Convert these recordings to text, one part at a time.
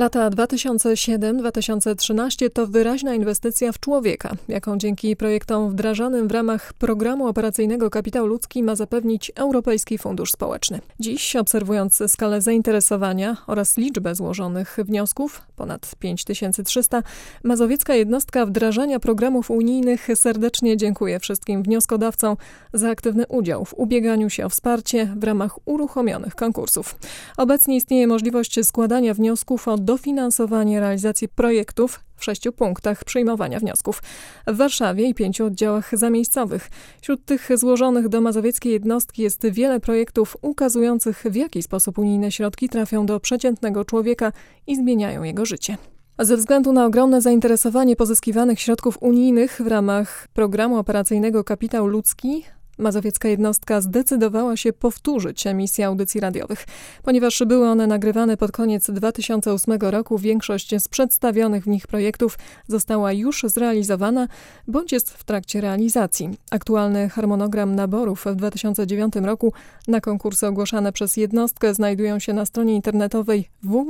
Lata 2007-2013 to wyraźna inwestycja w człowieka, jaką dzięki projektom wdrażanym w ramach Programu Operacyjnego Kapitał Ludzki ma zapewnić Europejski Fundusz Społeczny. Dziś, obserwując skalę zainteresowania oraz liczbę złożonych wniosków, ponad 5300, mazowiecka jednostka wdrażania programów unijnych serdecznie dziękuję wszystkim wnioskodawcom za aktywny udział w ubieganiu się o wsparcie w ramach uruchomionych konkursów. Obecnie istnieje możliwość składania wniosków o dofinansowanie realizacji projektów w 6 punktach przyjmowania wniosków w Warszawie i 5 oddziałach zamiejscowych. Wśród tych złożonych do mazowieckiej jednostki jest wiele projektów ukazujących, w jaki sposób unijne środki trafią do przeciętnego człowieka i zmieniają jego życie. Ze względu na ogromne zainteresowanie pozyskiwanych środków unijnych w ramach Programu Operacyjnego Kapitał Ludzki, mazowiecka jednostka zdecydowała się powtórzyć emisję audycji radiowych. Ponieważ były one nagrywane pod koniec 2008 roku, większość z przedstawionych w nich projektów została już zrealizowana bądź jest w trakcie realizacji. Aktualny harmonogram naborów w 2009 roku na konkursy ogłaszane przez jednostkę znajdują się na stronie internetowej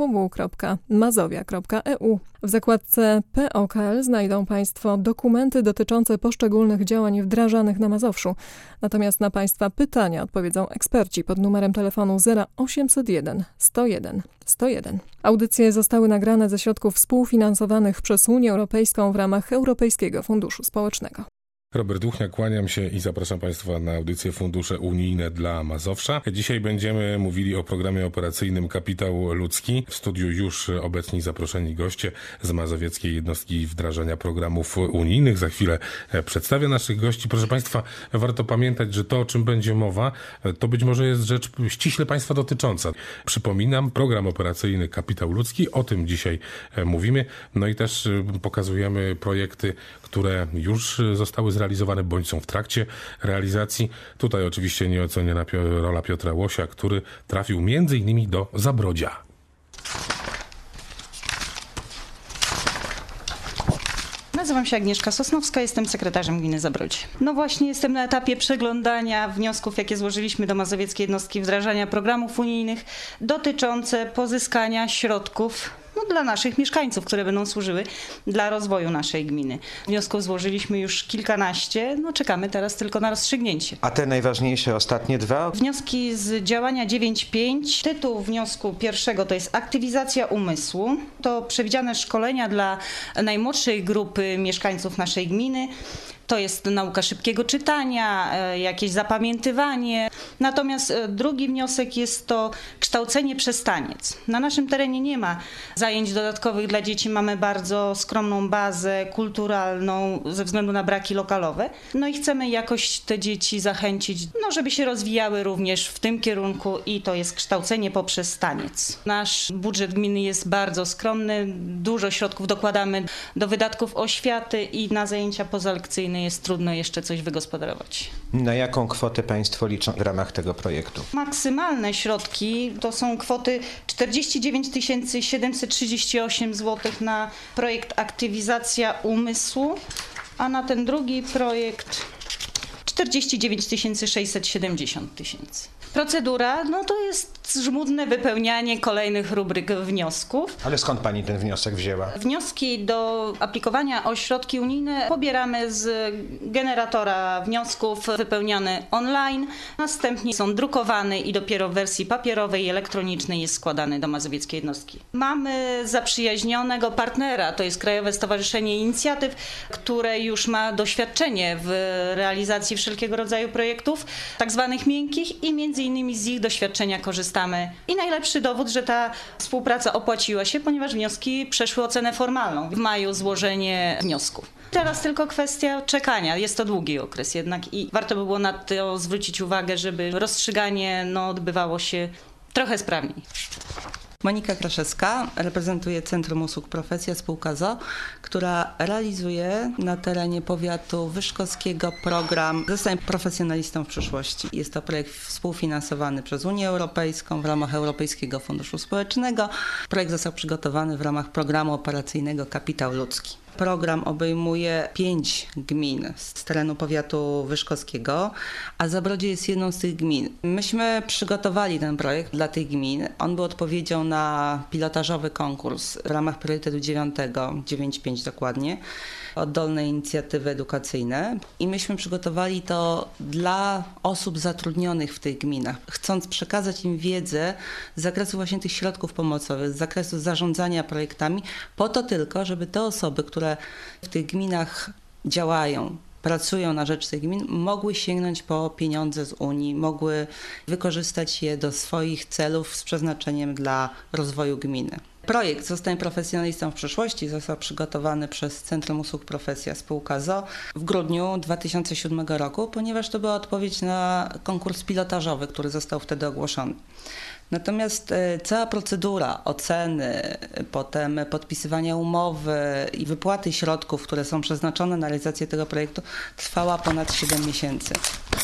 www.mazowia.eu. W zakładce POKL znajdą Państwo dokumenty dotyczące poszczególnych działań wdrażanych na Mazowszu. Natomiast na Państwa pytania odpowiedzą eksperci pod numerem telefonu 0801 101 101. Audycje zostały nagrane ze środków współfinansowanych przez Unię Europejską w ramach Europejskiego Funduszu Społecznego. Robert Duchnia, kłaniam się i zapraszam Państwa na audycję Fundusze Unijne dla Mazowsza. Dzisiaj będziemy mówili o programie operacyjnym Kapitał Ludzki. W studiu już obecni zaproszeni goście z mazowieckiej jednostki wdrażania programów unijnych. Za chwilę przedstawię naszych gości. Proszę Państwa, warto pamiętać, że to, o czym będzie mowa, to być może jest rzecz ściśle Państwa dotycząca. Przypominam, program operacyjny Kapitał Ludzki, o tym dzisiaj mówimy. No i też pokazujemy projekty, które już zostały zrealizowane bądź są w trakcie realizacji. Tutaj oczywiście nieoceniona rola Piotra Łosia, który trafił m.in. do Zabrodzia. Nazywam się Agnieszka Sosnowska, jestem sekretarzem gminy Zabrodzie. No właśnie jestem na etapie przeglądania wniosków, jakie złożyliśmy do mazowieckiej jednostki wdrażania programów unijnych dotyczące pozyskania środków dla naszych mieszkańców, które będą służyły dla rozwoju naszej gminy. Wniosków złożyliśmy już kilkanaście, czekamy teraz tylko na rozstrzygnięcie. A te najważniejsze, ostatnie dwa? Wnioski z działania 9.5. Tytuł wniosku pierwszego to jest aktywizacja umysłu. To przewidziane szkolenia dla najmłodszej grupy mieszkańców naszej gminy. To jest nauka szybkiego czytania, jakieś zapamiętywanie. Natomiast drugi wniosek jest to kształcenie przez taniec. Na naszym terenie nie ma zajęć dodatkowych dla dzieci. Mamy bardzo skromną bazę kulturalną ze względu na braki lokalowe. No i chcemy jakoś te dzieci zachęcić, żeby się rozwijały również w tym kierunku i to jest kształcenie poprzez taniec. Nasz budżet gminy jest bardzo skromny. Dużo środków dokładamy do wydatków oświaty i na zajęcia pozalekcyjne jest trudno jeszcze coś wygospodarować. Na jaką kwotę Państwo liczą w ramach tego projektu? Maksymalne środki to są kwoty 49 738 zł na projekt aktywizacja umysłu, a na ten drugi projekt 49 670 tysięcy. Procedura, to jest żmudne wypełnianie kolejnych rubryk wniosków. Ale skąd Pani ten wniosek wzięła? Wnioski do aplikowania o środki unijne pobieramy z generatora wniosków, wypełniane online. Następnie są drukowane i dopiero w wersji papierowej i elektronicznej jest składany do mazowieckiej jednostki. Mamy zaprzyjaźnionego partnera, to jest Krajowe Stowarzyszenie Inicjatyw, które już ma doświadczenie w realizacji wszelkiego rodzaju projektów, tak zwanych miękkich i między innymi z ich doświadczenia korzystamy. I najlepszy dowód, że ta współpraca opłaciła się, ponieważ wnioski przeszły ocenę formalną. W maju złożenie wniosków. Teraz tylko kwestia czekania. Jest to długi okres jednak i warto by było na to zwrócić uwagę, żeby rozstrzyganie odbywało się trochę sprawniej. Monika Kraszewska, reprezentuje Centrum Usług Profesja, spółka ZOO, która realizuje na terenie powiatu wyszkowskiego program Zostań profesjonalistą w przyszłości. Jest to projekt współfinansowany przez Unię Europejską w ramach Europejskiego Funduszu Społecznego. Projekt został przygotowany w ramach Programu Operacyjnego Kapitał Ludzki. program obejmuje 5 gmin z terenu powiatu wyszkowskiego, a Zabrodzie jest jedną z tych gmin. Myśmy przygotowali ten projekt dla tych gmin. On był odpowiedzią na pilotażowy konkurs w ramach priorytetu 9, 9.5 dokładnie, oddolne inicjatywy edukacyjne. I myśmy przygotowali to dla osób zatrudnionych w tych gminach, chcąc przekazać im wiedzę z zakresu właśnie tych środków pomocowych, z zakresu zarządzania projektami, po to tylko, żeby te osoby, które w tych gminach działają, pracują na rzecz tych gmin, mogły sięgnąć po pieniądze z Unii, mogły wykorzystać je do swoich celów z przeznaczeniem dla rozwoju gminy. Projekt Zostań profesjonalistą w przyszłości został przygotowany przez Centrum Usług Profesja spółka ZOO w grudniu 2007 roku, ponieważ to była odpowiedź na konkurs pilotażowy, który został wtedy ogłoszony. Natomiast cała procedura oceny, potem podpisywania umowy i wypłaty środków, które są przeznaczone na realizację tego projektu, trwała ponad 7 miesięcy.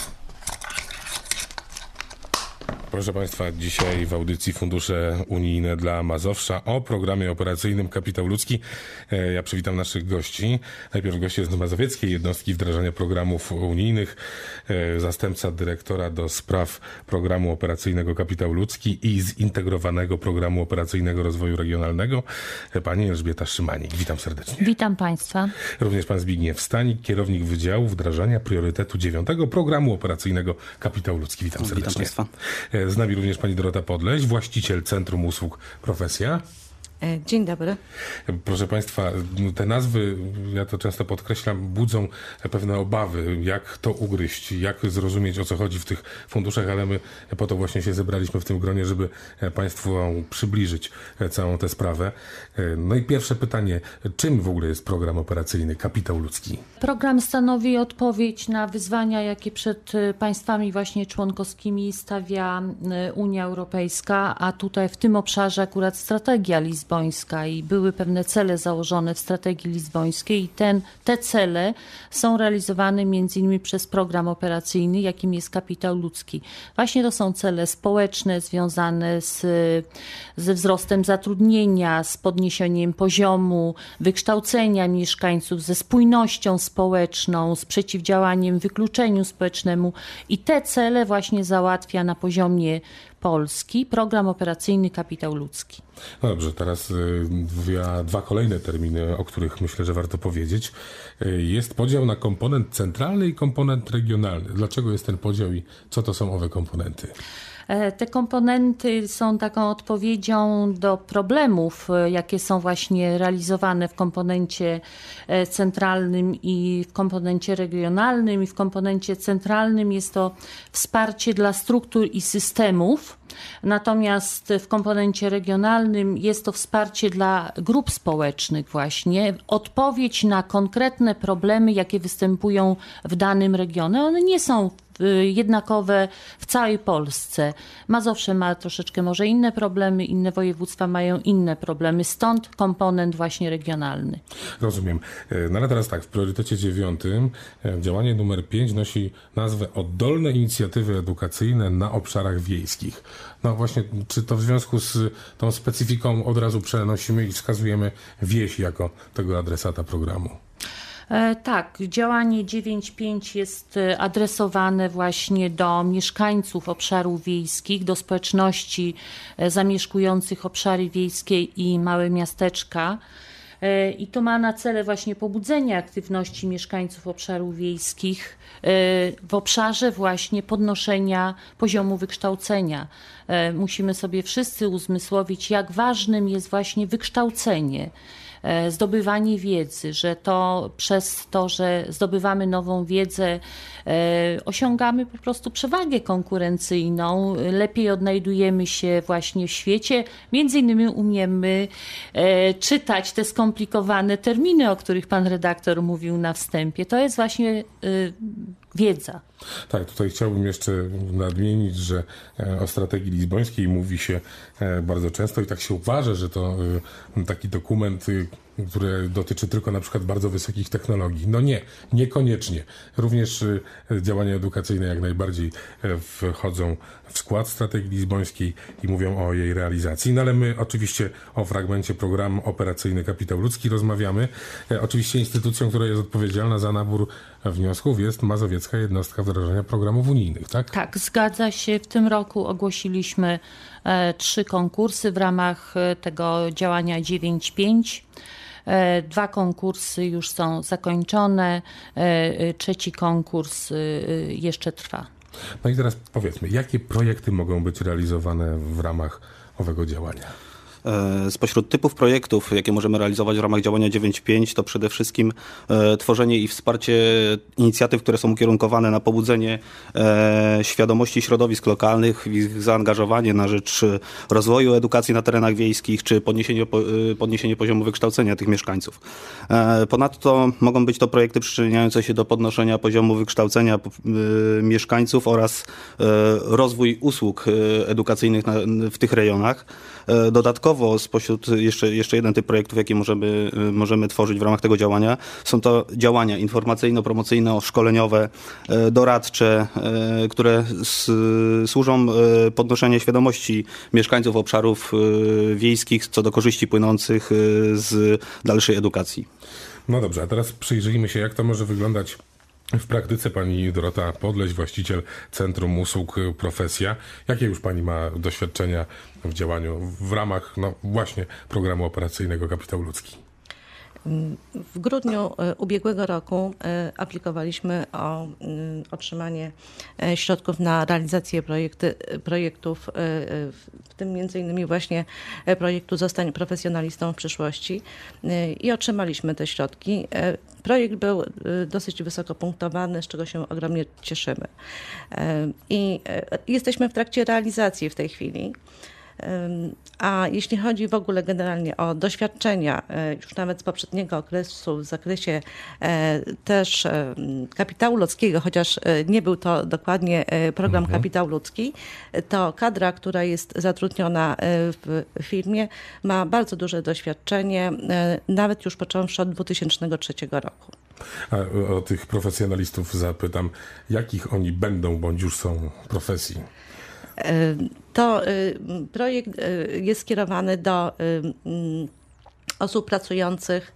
Proszę Państwa, dzisiaj w audycji Fundusze Unijne dla Mazowsza o programie operacyjnym Kapitał Ludzki. Ja przywitam naszych gości. Najpierw goście z Mazowieckiej Jednostki Wdrażania Programów Unijnych, zastępca dyrektora do spraw Programu Operacyjnego Kapitał Ludzki i Zintegrowanego Programu Operacyjnego Rozwoju Regionalnego, pani Elżbieta Szymanik. Witam serdecznie. Witam Państwa. Również pan Zbigniew Stanik, kierownik Wydziału Wdrażania Priorytetu 9 Programu Operacyjnego Kapitał Ludzki. Witam serdecznie. Witam Państwa. Z nami również pani Dorota Podleś, właściciel Centrum Usług Profesja. Dzień dobry. Proszę Państwa, te nazwy, ja to często podkreślam, budzą pewne obawy, jak to ugryźć, jak zrozumieć, o co chodzi w tych funduszach, ale my po to właśnie się zebraliśmy w tym gronie, żeby Państwu przybliżyć całą tę sprawę. No i pierwsze pytanie, czym w ogóle jest program operacyjny Kapitał Ludzki? Program stanowi odpowiedź na wyzwania, jakie przed państwami właśnie członkowskimi stawia Unia Europejska, a tutaj w tym obszarze akurat strategia lizbońska i były pewne cele założone w strategii lizbońskiej i te cele są realizowane m.in. przez program operacyjny, jakim jest Kapitał Ludzki. Właśnie to są cele społeczne związane ze wzrostem zatrudnienia, z podniesieniem poziomu wykształcenia mieszkańców, ze spójnością społeczną, z przeciwdziałaniem wykluczeniu społecznemu i te cele właśnie załatwia na poziomie Polski program operacyjny Kapitał Ludzki. No dobrze, teraz dwa kolejne terminy, o których myślę, że warto powiedzieć. Jest podział na komponent centralny i komponent regionalny. Dlaczego jest ten podział i co to są owe komponenty? Te komponenty są taką odpowiedzią do problemów, jakie są właśnie realizowane w komponencie centralnym i w komponencie regionalnym. I w komponencie centralnym jest to wsparcie dla struktur i systemów, natomiast w komponencie regionalnym jest to wsparcie dla grup społecznych właśnie, odpowiedź na konkretne problemy, jakie występują w danym regionie. One nie są jednakowe w całej Polsce. Mazowsze ma troszeczkę może inne problemy, inne województwa mają inne problemy, stąd komponent właśnie regionalny. Rozumiem. No ale teraz tak, w priorytecie 9 działanie numer 5 nosi nazwę Oddolne inicjatywy edukacyjne na obszarach wiejskich. No właśnie, czy to w związku z tą specyfiką od razu przenosimy i wskazujemy wieś jako tego adresata programu? Tak, działanie 9.5 jest adresowane właśnie do mieszkańców obszarów wiejskich, do społeczności zamieszkujących obszary wiejskie i małe miasteczka. I to ma na cele właśnie pobudzenie aktywności mieszkańców obszarów wiejskich w obszarze właśnie podnoszenia poziomu wykształcenia. Musimy sobie wszyscy uzmysłowić, jak ważnym jest właśnie wykształcenie, zdobywanie wiedzy, że to przez to, że zdobywamy nową wiedzę, osiągamy po prostu przewagę konkurencyjną, lepiej odnajdujemy się właśnie w świecie, między innymi umiemy czytać te skomplikowane terminy, o których pan redaktor mówił na wstępie. To jest właśnie wiedza. Tak, tutaj chciałbym jeszcze nadmienić, że o strategii lizbońskiej mówi się bardzo często i tak się uważa, że to taki dokument, który dotyczy tylko na przykład bardzo wysokich technologii. No nie, niekoniecznie. Również działania edukacyjne jak najbardziej wchodzą w skład strategii lizbońskiej i mówią o jej realizacji. No ale my oczywiście o fragmencie programu operacyjny Kapitał Ludzki rozmawiamy. Oczywiście instytucją, która jest odpowiedzialna za nabór wniosków jest Mazowiecka Jednostka Wdrażania Programów Unijnych, tak? Tak, zgadza się. W tym roku ogłosiliśmy 3 konkursy w ramach tego działania 9.5. 2 konkursy już są zakończone, 3 konkurs jeszcze trwa. No i teraz powiedzmy, jakie projekty mogą być realizowane w ramach owego działania? Spośród typów projektów, jakie możemy realizować w ramach działania 9.5, to przede wszystkim tworzenie i wsparcie inicjatyw, które są ukierunkowane na pobudzenie świadomości środowisk lokalnych, ich zaangażowanie na rzecz rozwoju edukacji na terenach wiejskich, czy podniesienie poziomu wykształcenia tych mieszkańców. Ponadto mogą być to projekty przyczyniające się do podnoszenia poziomu wykształcenia mieszkańców oraz rozwój usług edukacyjnych w tych rejonach. Dodatkowo spośród jeszcze jeden typ projektów, jakie możemy tworzyć w ramach tego działania, są to działania informacyjno-promocyjno-szkoleniowe, doradcze, które służą podnoszeniu świadomości mieszkańców obszarów wiejskich co do korzyści płynących z dalszej edukacji. No dobrze, a teraz przyjrzyjmy się, jak to może wyglądać w praktyce. Pani Dorota Podleś, właściciel Centrum Usług Profesja. Jakie już pani ma doświadczenia w działaniu w ramach właśnie programu operacyjnego Kapitał Ludzki? W grudniu ubiegłego roku aplikowaliśmy o otrzymanie środków na realizację projektów, w tym m.in. właśnie projektu Zostań profesjonalistą w przyszłości, i otrzymaliśmy te środki. Projekt był dosyć wysoko punktowany, z czego się ogromnie cieszymy. I jesteśmy w trakcie realizacji w tej chwili. A jeśli chodzi w ogóle generalnie o doświadczenia już nawet z poprzedniego okresu w zakresie też kapitału ludzkiego, chociaż nie był to dokładnie program Kapitał Ludzki, to kadra, która jest zatrudniona w firmie, ma bardzo duże doświadczenie, nawet już począwszy od 2003 roku. A o tych profesjonalistów zapytam, jakich oni będą bądź już są profesji? To projekt jest skierowany do osób pracujących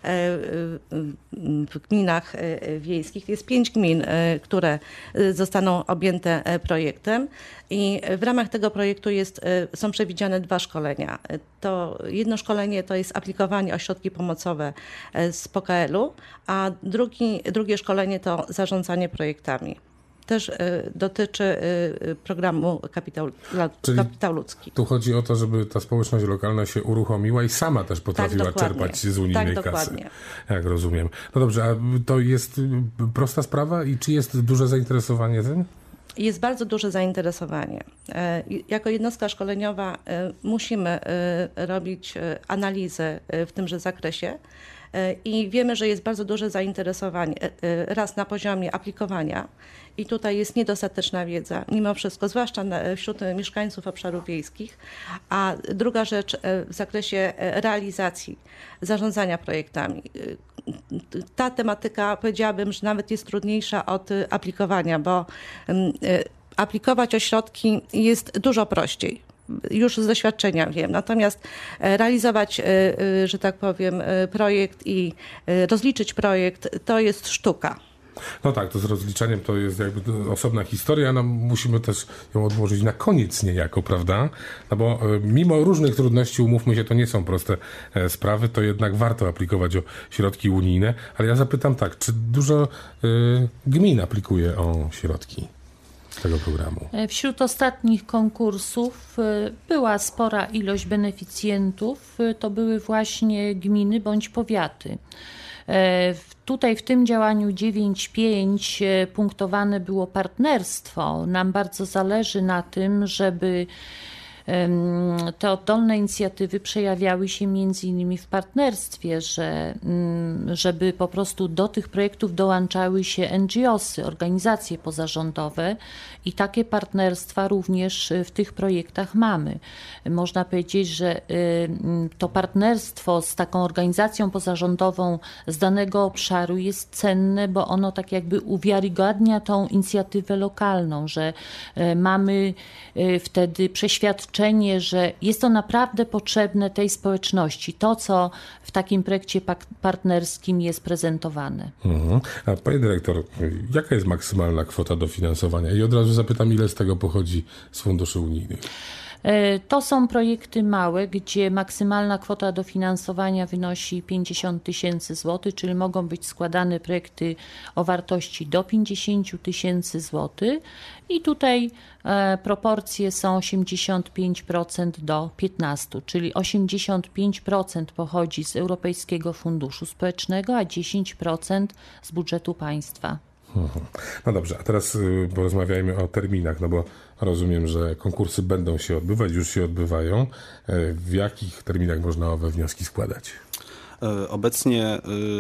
w gminach wiejskich. Jest 5 gmin, które zostaną objęte projektem, i w ramach tego projektu są przewidziane 2 szkolenia. To jedno szkolenie to jest aplikowanie o środki pomocowe z PKL-u, a drugie szkolenie to zarządzanie projektami. Też dotyczy programu Kapitał Ludzki. Tu chodzi o to, żeby ta społeczność lokalna się uruchomiła i sama też potrafiła czerpać z unijnej kasy. Dokładnie. Jak rozumiem. No dobrze, a to jest prosta sprawa i czy jest duże zainteresowanie tym? Jest bardzo duże zainteresowanie. Jako jednostka szkoleniowa musimy robić analizę w tymże zakresie. I wiemy, że jest bardzo duże zainteresowanie raz na poziomie aplikowania, i tutaj jest niedostateczna wiedza mimo wszystko, zwłaszcza wśród mieszkańców obszarów wiejskich, a druga rzecz w zakresie realizacji, zarządzania projektami. Ta tematyka, powiedziałabym, że nawet jest trudniejsza od aplikowania, bo aplikować o środki jest dużo prościej. Już z doświadczenia wiem. Natomiast realizować, że tak powiem, projekt i rozliczyć projekt, to jest sztuka. No tak, to z rozliczaniem to jest jakby osobna historia, no musimy też ją odłożyć na koniec niejako, prawda? No bo mimo różnych trudności, umówmy się, to nie są proste sprawy, to jednak warto aplikować o środki unijne. Ale ja zapytam tak, czy dużo gmin aplikuje o środki tego programu? Wśród ostatnich konkursów była spora ilość beneficjentów. To były właśnie gminy bądź powiaty. Tutaj w tym działaniu 9.5 punktowane było partnerstwo. Nam bardzo zależy na tym, żeby te oddolne inicjatywy przejawiały się między innymi w partnerstwie, żeby po prostu do tych projektów dołączały się NGO-sy, organizacje pozarządowe i takie partnerstwa również w tych projektach mamy. Można powiedzieć, że to partnerstwo z taką organizacją pozarządową z danego obszaru jest cenne, bo ono tak jakby uwiarygadnia tą inicjatywę lokalną, że mamy wtedy przeświadczenie, że jest to naprawdę potrzebne tej społeczności, to co w takim projekcie partnerskim jest prezentowane. A Pani Dyrektor, jaka jest maksymalna kwota dofinansowania? I od razu zapytam, ile z tego pochodzi z funduszy unijnych? To są projekty małe, gdzie maksymalna kwota dofinansowania wynosi 50 000 złotych, czyli mogą być składane projekty o wartości do 50 000 złotych i tutaj proporcje są 85% do 15%, czyli 85% pochodzi z Europejskiego Funduszu Społecznego, a 10% z budżetu państwa. No dobrze, a teraz porozmawiajmy o terminach, no bo rozumiem, że konkursy będą się odbywać, już się odbywają. W jakich terminach można owe wnioski składać? Obecnie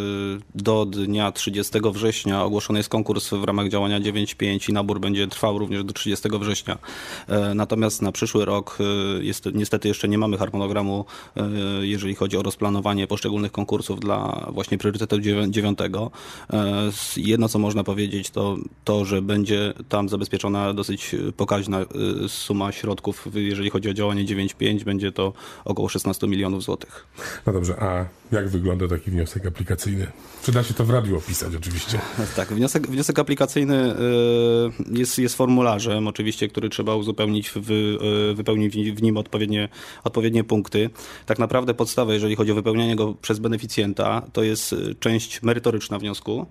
do dnia 30 września ogłoszony jest konkurs w ramach działania 9.5 i nabór będzie trwał również do 30 września. Natomiast na przyszły rok niestety jeszcze nie mamy harmonogramu, jeżeli chodzi o rozplanowanie poszczególnych konkursów dla właśnie priorytetu 9. Jedno, co można powiedzieć, to, że będzie tam zabezpieczona dosyć pokaźna suma środków, jeżeli chodzi o działanie 9.5, będzie to około 16 milionów złotych. No dobrze, a jak wygląda taki wniosek aplikacyjny? Czy da się to w radiu opisać oczywiście? Tak, wniosek aplikacyjny jest formularzem oczywiście, który trzeba uzupełnić, wypełnić w nim odpowiednie punkty. Tak naprawdę podstawa, jeżeli chodzi o wypełnianie go przez beneficjenta, to jest część merytoryczna wniosku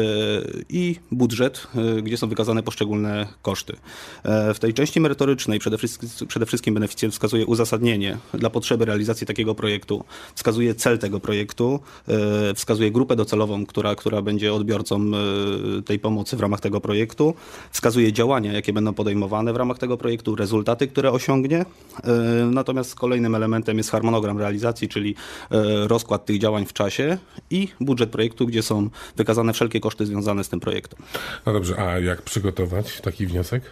i budżet, gdzie są wykazane poszczególne koszty. W tej części merytorycznej przede wszystkim beneficjent wskazuje uzasadnienie dla potrzeby realizacji takiego projektu, wskazuje cel tego projektu, wskazuje grupę docelową, która będzie odbiorcą tej pomocy w ramach tego projektu, wskazuje działania, jakie będą podejmowane w ramach tego projektu, rezultaty, które osiągnie. Natomiast kolejnym elementem jest harmonogram realizacji, czyli rozkład tych działań w czasie i budżet projektu, gdzie są wykazane wszelkie koszty związane z tym projektem. No dobrze, a jak przygotować taki wniosek?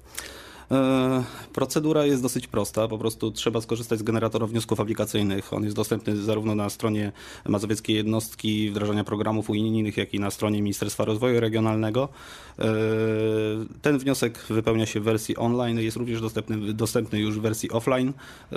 Procedura jest dosyć prosta, po prostu trzeba skorzystać z generatora wniosków aplikacyjnych. On jest dostępny zarówno na stronie Mazowieckiej Jednostki Wdrażania Programów Unijnych, jak i na stronie Ministerstwa Rozwoju Regionalnego. Ten wniosek wypełnia się w wersji online, jest również dostępny już w wersji offline.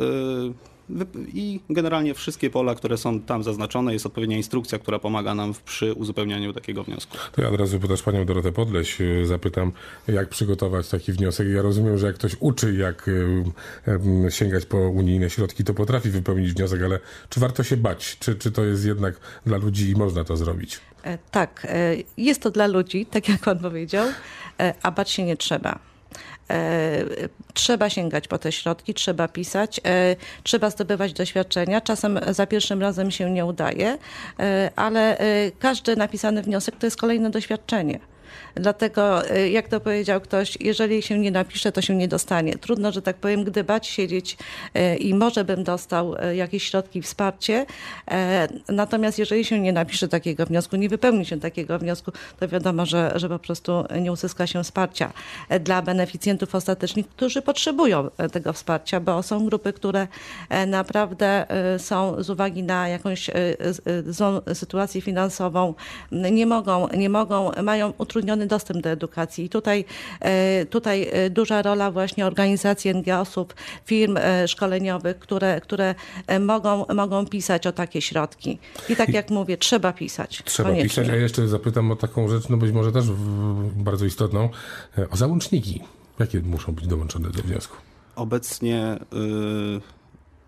I generalnie wszystkie pola, które są tam zaznaczone, jest odpowiednia instrukcja, która pomaga nam przy uzupełnianiu takiego wniosku. To ja od razu też panią Dorotę Podleś zapytam, jak przygotować taki wniosek. Ja rozumiem, że jak ktoś uczy, jak sięgać po unijne środki, to potrafi wypełnić wniosek, ale czy warto się bać? Czy to jest jednak dla ludzi i można to zrobić? Tak, jest to dla ludzi, tak jak pan powiedział, a bać się nie trzeba. Trzeba sięgać po te środki, trzeba pisać, trzeba zdobywać doświadczenia. Czasem za pierwszym razem się nie udaje, ale każdy napisany wniosek to jest kolejne doświadczenie. Dlatego, jak to powiedział ktoś, jeżeli się nie napisze, to się nie dostanie. Trudno, że tak powiem, gdybać, siedzieć i może bym dostał jakieś środki, wsparcie. Natomiast jeżeli się nie napisze takiego wniosku, nie wypełni się takiego wniosku, to wiadomo, że po prostu nie uzyska się wsparcia dla beneficjentów ostatecznych, którzy potrzebują tego wsparcia, bo są grupy, które naprawdę są z uwagi na jakąś złą sytuację finansową, nie mogą, mają utrudniony dostęp do edukacji. I tutaj duża rola właśnie organizacji NGO-sów, firm szkoleniowych, które mogą pisać o takie środki. I tak jak mówię, trzeba pisać. Trzeba koniecznie pisać, a jeszcze zapytam o taką rzecz, no być może też bardzo istotną, o załączniki. Jakie muszą być dołączone do wniosku? Obecnie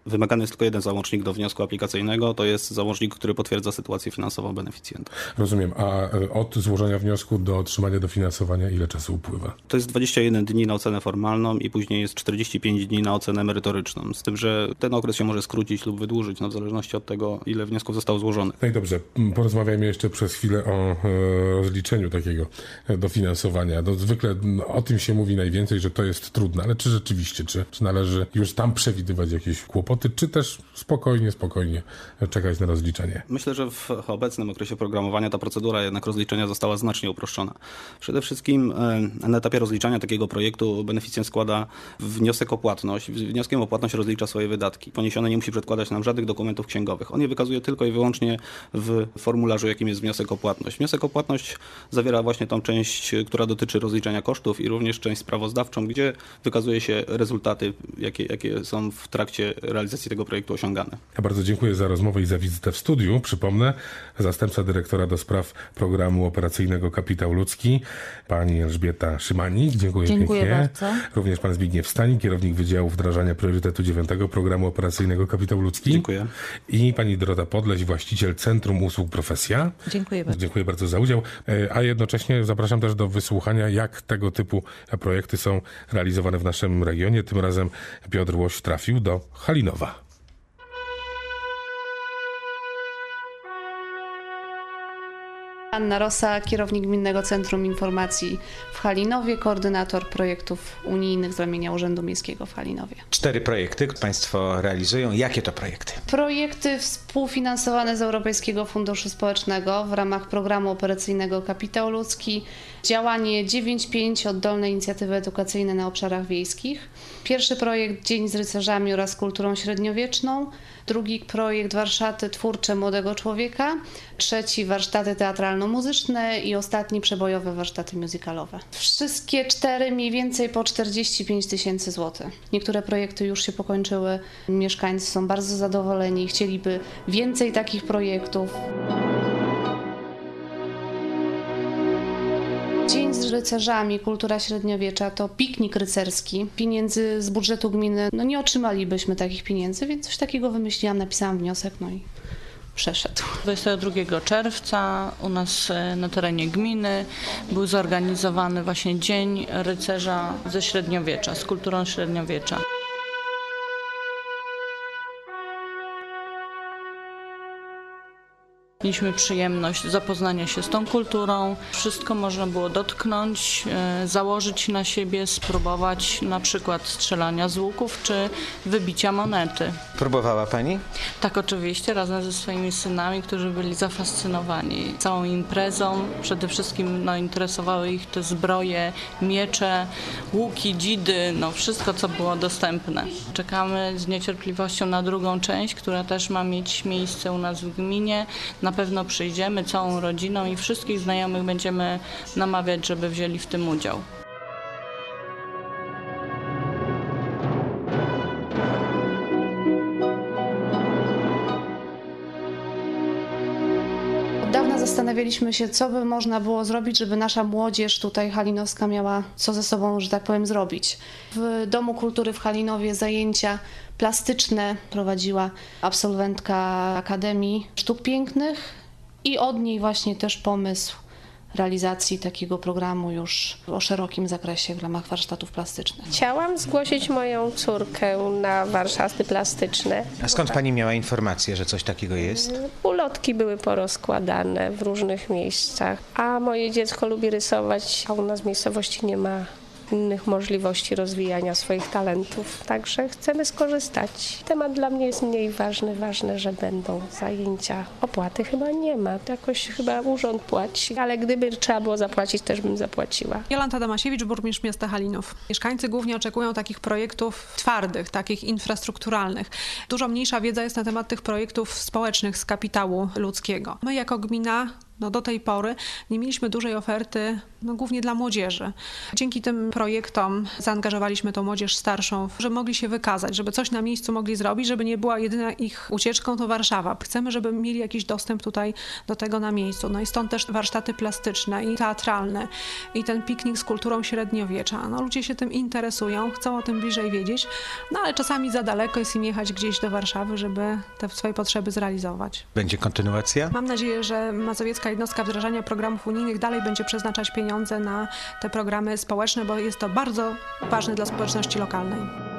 Wymagany jest tylko jeden załącznik do wniosku aplikacyjnego, to jest załącznik, który potwierdza sytuację finansową beneficjenta. Rozumiem, a od złożenia wniosku do otrzymania dofinansowania ile czasu upływa? To jest 21 dni na ocenę formalną i później jest 45 dni na ocenę merytoryczną, z tym, że ten okres się może skrócić lub wydłużyć, w zależności od tego, ile wniosków zostało złożonych. No i dobrze, porozmawiajmy jeszcze przez chwilę o rozliczeniu takiego dofinansowania. Zwykle o tym się mówi najwięcej, że to jest trudne, ale czy rzeczywiście, czy należy już tam przewidywać jakieś kłopoty, czy też spokojnie czekać na rozliczenie? Myślę, że w obecnym okresie programowania ta procedura jednak rozliczenia została znacznie uproszczona. Przede wszystkim na etapie rozliczania takiego projektu beneficjent składa wniosek o płatność. Wnioskiem o płatność rozlicza swoje wydatki. Poniesione nie musi przedkładać nam żadnych dokumentów księgowych. On je wykazuje tylko i wyłącznie w formularzu, jakim jest wniosek o płatność. Wniosek o płatność zawiera właśnie tą część, która dotyczy rozliczenia kosztów i również część sprawozdawczą, gdzie wykazuje się rezultaty, jakie są w trakcie realizacji tego projektu osiągane. Ja bardzo dziękuję za rozmowę i za wizytę w studiu. Przypomnę, zastępca dyrektora do spraw programu operacyjnego Kapitał Ludzki, pani Elżbieta Szymanik. Dziękuję pięknie. Bardzo. Również pan Zbigniew Stanik, kierownik Wydziału Wdrażania Priorytetu 9 programu operacyjnego Kapitał Ludzki. Dziękuję. I pani Dorota Podleś, właściciel Centrum Usług Profesja. Dziękuję bardzo. Dziękuję bardzo za udział. A jednocześnie zapraszam też do wysłuchania, jak tego typu projekty są realizowane w naszym regionie. Tym razem Piotr Łoś trafił do Halinowa. Anna Rosa, kierownik Gminnego Centrum Informacji w Halinowie, koordynator projektów unijnych z ramienia Urzędu Miejskiego w Halinowie. 4 projekty państwo realizują. Jakie to projekty? Projekty współfinansowane z Europejskiego Funduszu Społecznego w ramach programu operacyjnego Kapitał Ludzki, działanie 9.5 oddolne inicjatywy edukacyjne na obszarach wiejskich. Pierwszy projekt Dzień z rycerzami oraz kulturą średniowieczną. Drugi projekt Warsztaty twórcze młodego człowieka. Trzeci warsztaty teatralno-muzyczne i ostatni przebojowe warsztaty musicalowe. Wszystkie 4 mniej więcej po 45 000 złotych. Niektóre projekty już się pokończyły. Mieszkańcy są bardzo zadowoleni, chcieliby więcej takich projektów. Dzień z rycerzami, kultura średniowiecza to piknik rycerski. Pieniędzy z budżetu gminy, nie otrzymalibyśmy takich pieniędzy, więc coś takiego wymyśliłam, napisałam wniosek, i przeszedł. 22 czerwca u nas na terenie gminy był zorganizowany właśnie Dzień Rycerza ze średniowiecza, z kulturą średniowiecza. Mieliśmy przyjemność zapoznania się z tą kulturą. Wszystko można było dotknąć, założyć na siebie, spróbować na przykład strzelania z łuków czy wybicia monety. Próbowała pani? Tak, oczywiście, razem ze swoimi synami, którzy byli zafascynowani całą imprezą. Przede wszystkim interesowały ich te zbroje, miecze, łuki, dzidy, wszystko co było dostępne. Czekamy z niecierpliwością na drugą część, która też ma mieć miejsce u nas w gminie. Na pewno przyjdziemy całą rodziną i wszystkich znajomych będziemy namawiać, żeby wzięli w tym udział. Od dawna zastanawialiśmy się, co by można było zrobić, żeby nasza młodzież tutaj halinowska miała co ze sobą, że tak powiem, zrobić. W Domu Kultury w Halinowie zajęcia plastyczne prowadziła absolwentka Akademii Sztuk Pięknych i od niej właśnie też pomysł realizacji takiego programu już o szerokim zakresie w ramach warsztatów plastycznych. Chciałam zgłosić moją córkę na warsztaty plastyczne. A skąd pani miała informację, że coś takiego jest? Ulotki były porozkładane w różnych miejscach, a moje dziecko lubi rysować, a u nas w miejscowości nie ma innych możliwości rozwijania swoich talentów, także chcemy skorzystać. Temat dla mnie jest mniej ważny, ważne, że będą zajęcia. Opłaty chyba nie ma, to jakoś chyba urząd płaci, ale gdyby trzeba było zapłacić, też bym zapłaciła. Jolanta Damasiewicz, burmistrz miasta Halinów. Mieszkańcy głównie oczekują takich projektów twardych, takich infrastrukturalnych. Dużo mniejsza wiedza jest na temat tych projektów społecznych z kapitału ludzkiego. My jako gmina do tej pory nie mieliśmy dużej oferty, głównie dla młodzieży. Dzięki tym projektom zaangażowaliśmy tą młodzież starszą, żeby mogli się wykazać, żeby coś na miejscu mogli zrobić, żeby nie była jedyna ich ucieczką to Warszawa. Chcemy, żeby mieli jakiś dostęp tutaj do tego na miejscu. I stąd też warsztaty plastyczne i teatralne i ten piknik z kulturą średniowiecza. Ludzie się tym interesują, chcą o tym bliżej wiedzieć, ale czasami za daleko jest im jechać gdzieś do Warszawy, żeby te swoje potrzeby zrealizować. Będzie kontynuacja? Mam nadzieję, że Mazowiecka Jednostka Wdrażania Programów Unijnych dalej będzie przeznaczać pieniądze na te programy społeczne, bo jest to bardzo ważne dla społeczności lokalnej.